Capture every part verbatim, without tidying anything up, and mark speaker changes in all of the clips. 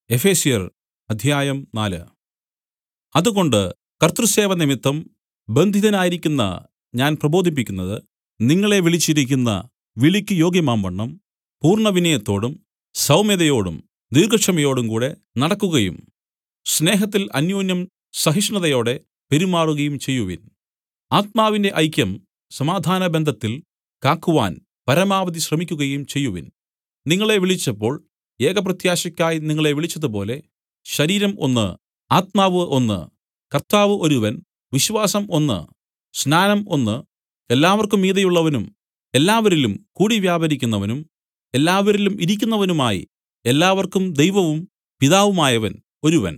Speaker 1: എഫെസ്യർ അധ്യായം നാല്. അതുകൊണ്ട് കർത്തൃസേവ നിമിത്തം ബന്ധിതനായിരിക്കുന്ന ഞാൻ പ്രബോധിപ്പിക്കുന്നത്, നിങ്ങളെ വിളിച്ചിരിക്കുന്ന വിളിക്ക് യോഗ്യമാംവണ്ണം പൂർണ്ണവിനയത്തോടും സൗമ്യതയോടും ദീർഘക്ഷമയോടും കൂടെ നടക്കുകയും സ്നേഹത്തിൽ അന്യോന്യം സഹിഷ്ണുതയോടെ പെരുമാറുകയും ചെയ്യുവിൻ. ആത്മാവിന്റെ ഐക്യം സമാധാനബന്ധത്തിൽ കാക്കുവാൻ പരമാവധി ശ്രമിക്കുകയും ചെയ്യുവിൻ. നിങ്ങളെ വിളിച്ചപ്പോൾ ഏകപ്രത്യാശയ്ക്കായി നിങ്ങളെ വിളിച്ചതുപോലെ ശരീരം ഒന്ന്, ആത്മാവ് ഒന്ന്, കർത്താവ് ഒരുവൻ, വിശ്വാസം ഒന്ന്, സ്നാനം ഒന്ന്, എല്ലാവർക്കും മീതെയുള്ളവനും എല്ലാവരിലും കൂടി വ്യാപരിക്കുന്നവനും എല്ലാവരിലും ഇരിക്കുന്നവനുമായി എല്ലാവർക്കും ദൈവവും പിതാവുമായവൻ ഒരുവൻ.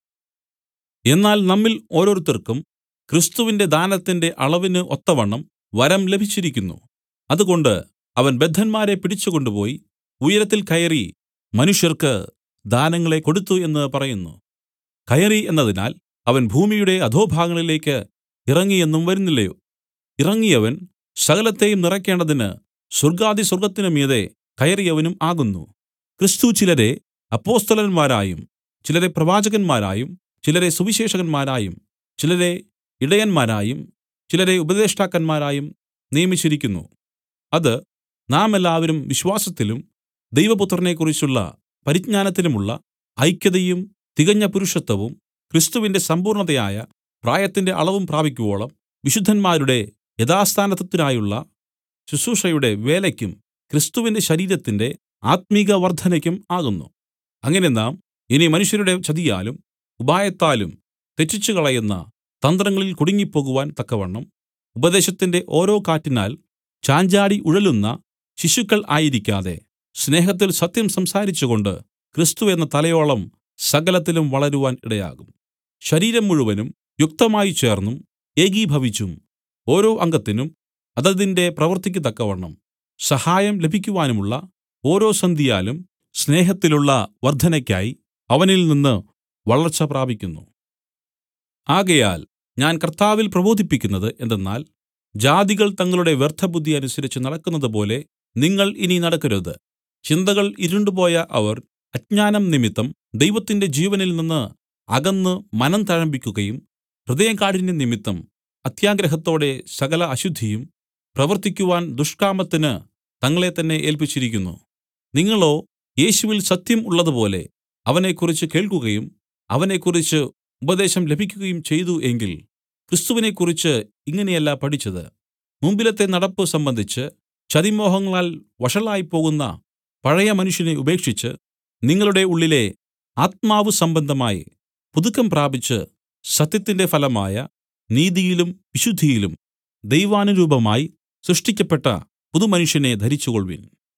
Speaker 1: എന്നാൽ നമ്മിൽ ഓരോരുത്തർക്കും ക്രിസ്തുവിന്റെ ദാനത്തിന്റെ അളവിന് ഒത്തവണ്ണം വരം ലഭിച്ചിരിക്കുന്നു. അതുകൊണ്ട് അവൻ ബദ്ധന്മാരെ പിടിച്ചുകൊണ്ടുപോയി ഉയരത്തിൽ കയറി മനുഷ്യർക്ക് ദാനങ്ങളെ കൊടുത്തു എന്ന് പറയുന്നു. കയറി എന്നതിനാൽ അവൻ ഭൂമിയുടെ അധോഭാഗങ്ങളിലേക്ക് ഇറങ്ങി എന്നും വരുന്നില്ലയോ? ഇറങ്ങിയവൻ സകലത്തെയും നിറയ്ക്കേണ്ടതിന് സ്വർഗ്ഗാധിസ്വർഗ്ഗത്തിനു മീതെ കയറിയവനും ആകുന്നു. ക്രിസ്തു ചിലരെ അപ്പൊസ്തലന്മാരായും ചിലരെ പ്രവാചകന്മാരായും ചിലരെ സുവിശേഷകന്മാരായും ചിലരെ ഇടയന്മാരായും ചിലരെ ഉപദേഷ്ടാക്കന്മാരായും നിയമിച്ചിരിക്കുന്നു. അത് നാം എല്ലാവരും വിശ്വാസത്തിലും ദൈവപുത്രനെക്കുറിച്ചുള്ള പരിജ്ഞാനത്തിലുമുള്ള ഐക്യതയും തികഞ്ഞ പുരുഷത്വവും ക്രിസ്തുവിന്റെ സമ്പൂർണ്ണതയായ പ്രായത്തിന്റെ അളവും പ്രാപിക്കുവോളം വിശുദ്ധന്മാരുടെ യഥാസ്ഥാനത്വത്തിനായുള്ള ശുശ്രൂഷയുടെ വേലയ്ക്കും ക്രിസ്തുവിന്റെ ശരീരത്തിന്റെ ആത്മിക വർദ്ധനയ്ക്കും ആകുന്നു. അങ്ങനെ നാം ഇനി മനുഷ്യരുടെ ചതിയാലും ഉപായത്താലും തെറ്റിച്ചുകളയുന്ന തന്ത്രങ്ങളിൽ കുടുങ്ങിപ്പോകുവാൻ തക്കവണ്ണം ഉപദേശത്തിന്റെ ഓരോ കാറ്റിനാൽ ചാഞ്ചാടി ഉഴലുന്ന ശിശുക്കൾ ആയിരിക്കാതെ സ്നേഹത്തിൽ സത്യം സംസാരിച്ചുകൊണ്ട് ക്രിസ്തു എന്ന തലയോളം സകലത്തിലും വളരുവാൻ ഇടയാകും. ശരീരം മുഴുവനും യുക്തമായി ചേർന്നും ഏകീഭവിച്ചും ഓരോ അംഗത്തിനും അതതിന്റെ പ്രവൃത്തിക്ക് തക്കവണ്ണം സഹായം ലഭിക്കുവാനുമുള്ള ഓരോ സന്ധിയാലും സ്നേഹത്തിലുള്ള വർദ്ധനയ്ക്കായി അവനിൽ നിന്ന് വളർച്ച പ്രാപിക്കുന്നു. ആകയാൽ ഞാൻ കർത്താവിൽ പ്രബോധിപ്പിക്കുന്നത് എന്തെന്നാൽ, ജാതികൾ തങ്ങളുടെ വ്യർത്ഥബുദ്ധി അനുസരിച്ച് നടക്കുന്നതുപോലെ നിങ്ങൾ ഇനി നടക്കരുത്. ചിന്തകൾ ഇരുണ്ടുപോയ അവർ അജ്ഞാനം നിമിത്തം ദൈവത്തിന്റെ ജീവനിൽ നിന്ന് അകന്ന് മനം തഴമ്പിക്കുകയും ഹൃദയകാഠിന്യം നിമിത്തം അത്യാഗ്രഹത്തോടെ സകല അശുദ്ധിയും പ്രവർത്തിക്കുവാൻ ദുഷ്കാമത്തിന് തങ്ങളെ തന്നെ ഏല്പിച്ചിരിക്കുന്നു. നിങ്ങളോ യേശുവിൽ സത്യം ഉള്ളതുപോലെ അവനെക്കുറിച്ച് കേൾക്കുകയും അവനെക്കുറിച്ച് ഉപദേശം ലഭിക്കുകയും ചെയ്തു എങ്കിൽ ക്രിസ്തുവിനെക്കുറിച്ച് ഇങ്ങനെയല്ല പഠിച്ചത്. മുമ്പിലത്തെ നടപ്പ് സംബന്ധിച്ച് ചതിമോഹങ്ങളാൽ വഷളായിപ്പോകുന്ന പഴയ മനുഷ്യനെ ഉപേക്ഷിച്ച് നിങ്ങളുടെ ഉള്ളിലെ ആത്മാവ് സംബന്ധമായി പുതുക്കം പ്രാപിച്ച് സത്യത്തിന്റെ ഫലമായ നീതിയിലും വിശുദ്ധിയിലും ദൈവാനുരൂപമായി സൃഷ്ടിക്കപ്പെട്ട പുതുമനുഷ്യനെ ധരിച്ചുകൊൾവിൻ.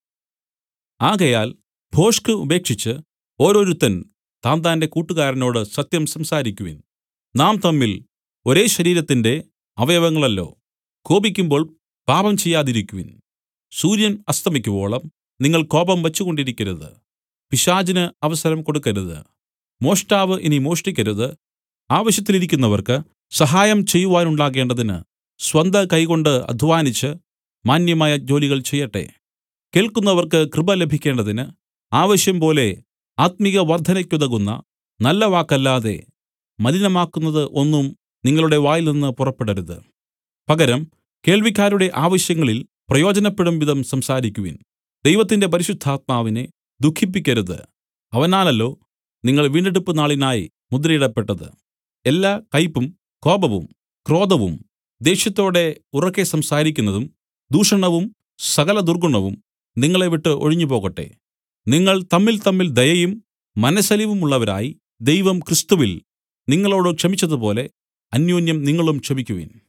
Speaker 1: ആകയാൽ ഭോഷ്ക് ഉപേക്ഷിച്ച് ഓരോരുത്തൻ താൻ താന്റെ കൂട്ടുകാരനോട് സത്യം സംസാരിക്കുവിൻ. നാം തമ്മിൽ ഒരേ ശരീരത്തിന്റെ അവയവങ്ങളല്ലോ. കോപിക്കുമ്പോൾ പാപം ചെയ്യാതിരിക്കുവിൻ. സൂര്യൻ അസ്തമിക്കുവോളം നിങ്ങൾ കോപം വച്ചുകൊണ്ടിരിക്കരുത്. പിശാചിന് അവസരം കൊടുക്കരുത്. മോഷ്ടാവ് ഇനി മോഷ്ടിക്കരുത്. ആവശ്യത്തിലിരിക്കുന്നവർക്ക് സഹായം ചെയ്യുവാനുണ്ടാകേണ്ടതിന് സ്വന്ത കൈകൊണ്ട് അധ്വാനിച്ച് മാന്യമായ ജോലികൾ ചെയ്യട്ടെ. കേൾക്കുന്നവർക്ക് കൃപ ലഭിക്കേണ്ടതിന് ആവശ്യം പോലെ ആത്മിക വർദ്ധനയ്ക്കുതകുന്ന നല്ല വാക്കല്ലാതെ മലിനമാക്കുന്നത് ഒന്നും നിങ്ങളുടെ വായിൽനിന്ന് പുറപ്പെടരുത്. പകരം കേൾവിക്കാരുടെ ആവശ്യങ്ങളിൽ പ്രയോജനപ്പെടും വിധം സംസാരിക്കുവിൻ. ദൈവത്തിന്റെ പരിശുദ്ധാത്മാവിനെ ദുഃഖിപ്പിക്കരുത്. അവനാലല്ലോ നിങ്ങൾ വീണ്ടെടുപ്പ് നാളിനായി മുദ്രയിടപ്പെട്ടത്. എല്ലാ കയ്പും കോപവും ക്രോധവും ദേഷ്യത്തോടെ ഉറക്കെ സംസാരിക്കുന്നതും ദൂഷണവും സകല ദുർഗുണവും നിങ്ങളെ വിട്ട് ഒഴിഞ്ഞുപോകട്ടെ. നിങ്ങൾ തമ്മിൽ തമ്മിൽ ദയയും മനസ്സലിവുമുള്ളവരായി ദൈവം ക്രിസ്തുവിൽ നിങ്ങളോട് ക്ഷമിച്ചതുപോലെ അന്യോന്യം നിങ്ങളും ക്ഷമിക്കുവിൻ.